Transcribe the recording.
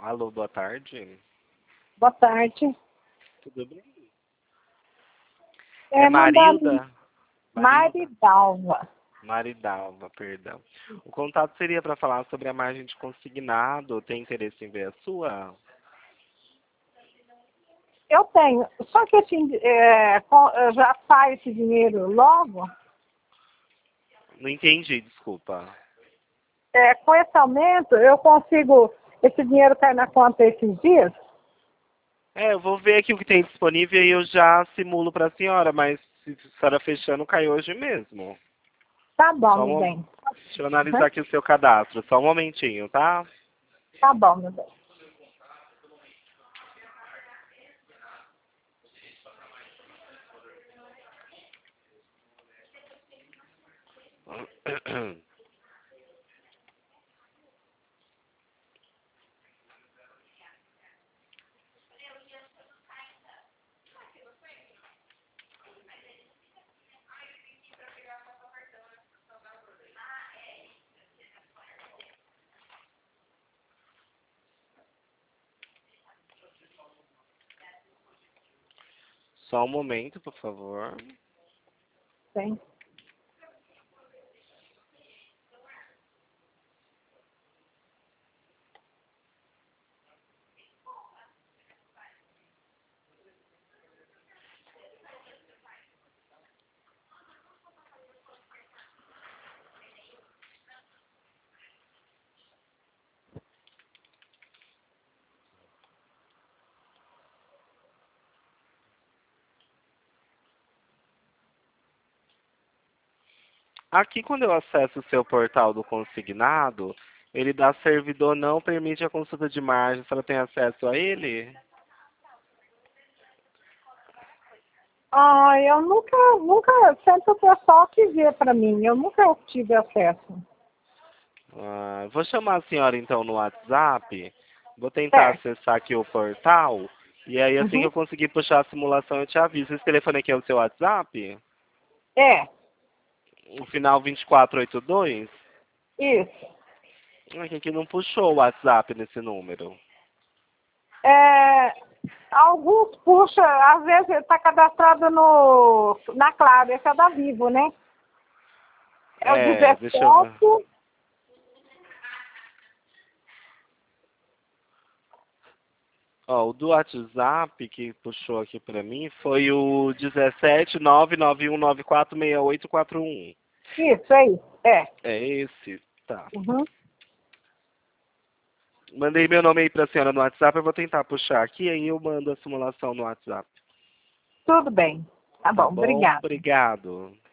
Alô, boa tarde. Boa tarde. Tudo bem? É mandado Marilda? Marilda? Maridalva. Maridalva, perdão. O contato seria para falar sobre a margem de consignado. Tem interesse em ver a sua? Eu tenho, só que assim, já sai esse dinheiro logo, Não entendi, desculpa. com esse aumento eu consigo, esse dinheiro cair na conta esses dias? Eu vou ver aqui o que tem disponível e eu já simulo para a senhora, mas se a senhora fechando, cai hoje mesmo. Tá bom, Só meu um... bem. Deixa eu analisar aqui o seu cadastro. Só um momentinho, tá? Tá bom, meu bem. Só um momento, por favor. Tem. Aqui, quando eu acesso o seu portal do consignado, ele dá servidor não permite a consulta de margem. A senhora tem acesso a ele? Eu nunca, sempre o pessoal que vê para mim, eu nunca tive acesso. Vou chamar a senhora, então, no WhatsApp. Vou tentar Certo. acessar aqui o portal. E aí, assim que Uhum. eu conseguir puxar a simulação, eu te aviso. Esse telefone aqui é o seu WhatsApp? É, O final 2482? isso. Aqui não puxou o WhatsApp nesse número. É, alguns puxa, às vezes está cadastrado na Claro, esse é da Vivo, né? É o Deixa eu ver. 17. Ó, o do WhatsApp que puxou aqui pra mim foi o 17 991946841. Isso aí. É. É esse? Tá. Uhum. Mandei meu nome aí pra senhora no WhatsApp, eu vou tentar puxar aqui, aí eu mando a simulação no WhatsApp. Tudo bem. Tá Tá bom, bom? obrigada. Obrigado.